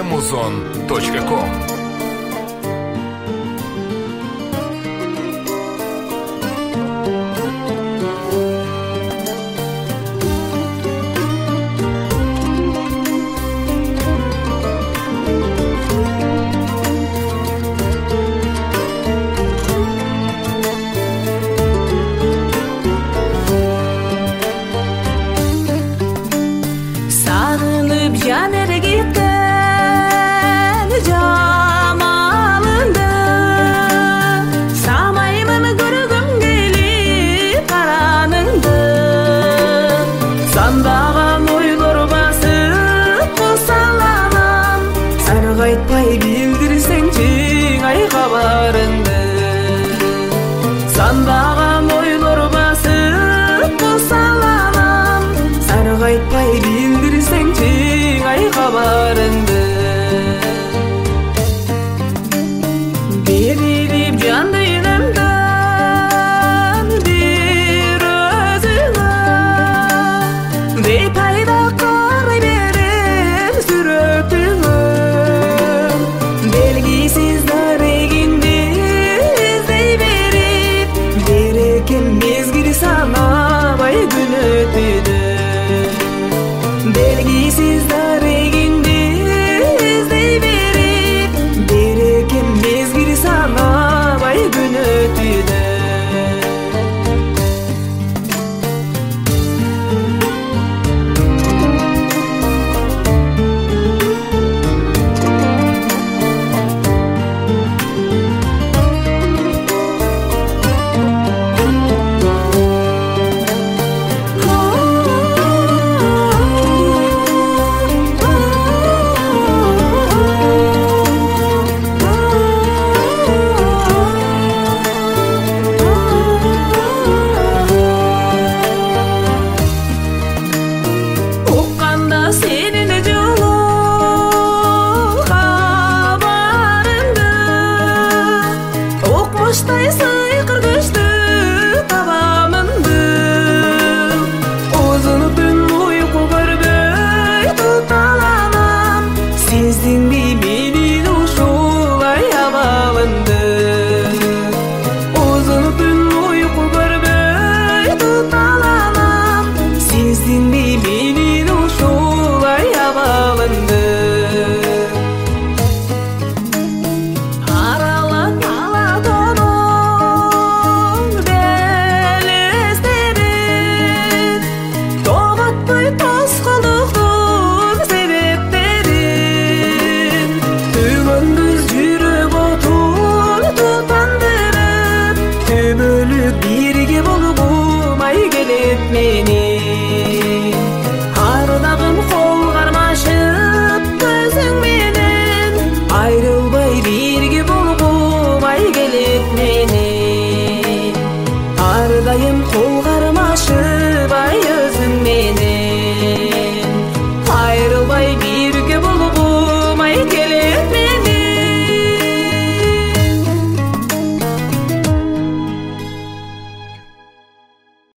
amazon.com. Айтпай билдирсеңчи ай кабарыңды, сандаган ойлор басып косаланам. Саргайтпай билдирсеңчи ай кабарыңды, берип жан дүйнөмдөн бир өзүңө дей пайда карай берем сүрөтүңө. Санабай күн өтүдө, белгисиз дарегинди издей берип, берекем мезгил санабай күн өтүдө. Birge bolup ay gelip meni